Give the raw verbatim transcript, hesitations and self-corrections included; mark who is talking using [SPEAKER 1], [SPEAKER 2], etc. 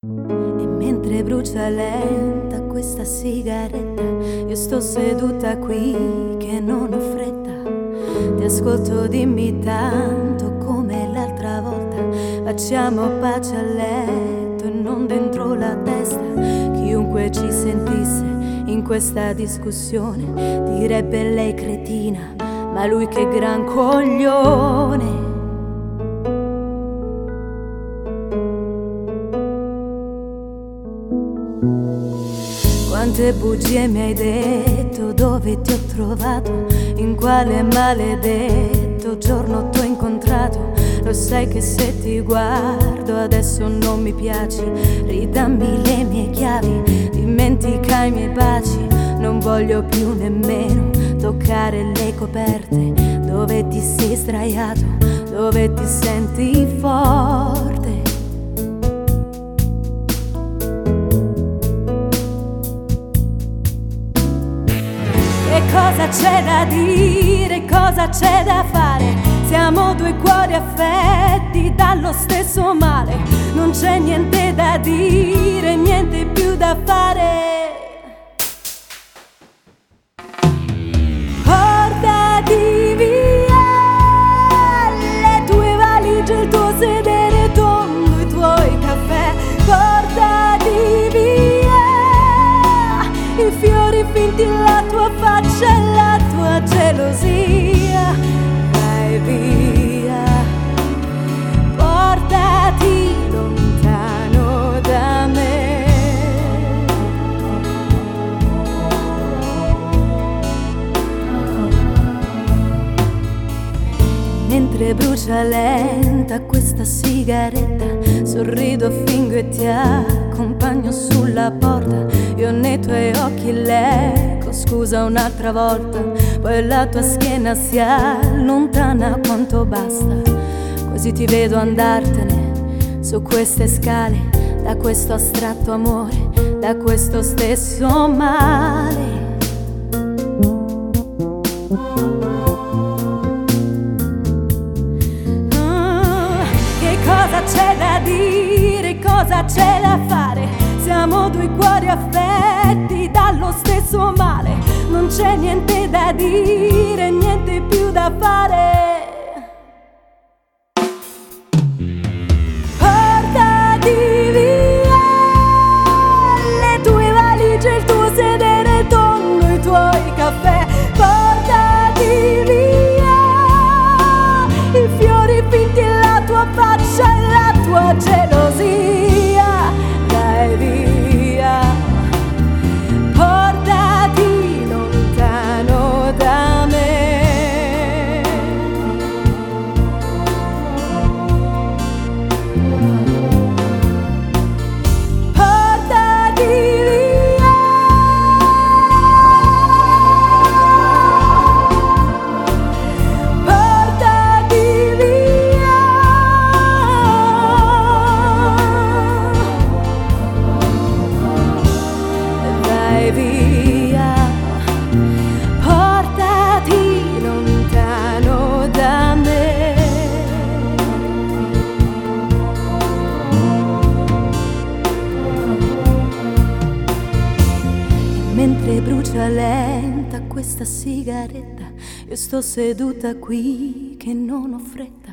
[SPEAKER 1] E mentre brucia lenta questa sigaretta, io sto seduta qui che non ho fretta. Ti ascolto, dimmi tanto come l'altra volta. Facciamo pace a letto e non dentro la testa. Chiunque ci sentisse in questa discussione direbbe lei cretina, ma lui che gran coglione. Quante bugie mi hai detto, dove ti ho trovato, in quale maledetto giorno t'ho incontrato. Lo sai che se ti guardo adesso non mi piaci, ridammi le mie chiavi, dimentica i miei baci. Non voglio più nemmeno toccare le coperte, dove ti sei sdraiato, dove ti senti forte. E cosa c'è da dire, cosa c'è da fare? Siamo due cuori affetti dallo stesso male. Non c'è niente da dire, niente più da fare. Portati via le tue valigie, il tuo sedere tondo, i tuoi caffè. Portati via i fiori finti, la tua faccia e la tua gelosia. Vai via, portati lontano da me. Mentre brucia lenta questa sigaretta, sorrido, fingo e ti accompagno sulla porta. Io nei tuoi occhi l'eco, scusa un'altra volta. Poi la tua schiena si allontana quanto basta, così ti vedo andartene su queste scale, da questo astratto amore, da questo stesso male. Cosa c'è da dire, cosa c'è da fare? Siamo due cuori affetti dallo stesso male. Non c'è niente da dire, niente più da fare. Portati via le tue valigie, il tuo sedere tondo, i tuoi caffè. Portati via i fiori finti, la tua faccia e la tua gelosia. Dai via, portati lontano da me. Portati via, portati via. Vai via, portati lontano da me. E mentre brucia lenta questa sigaretta, io sto seduta qui che non ho fretta.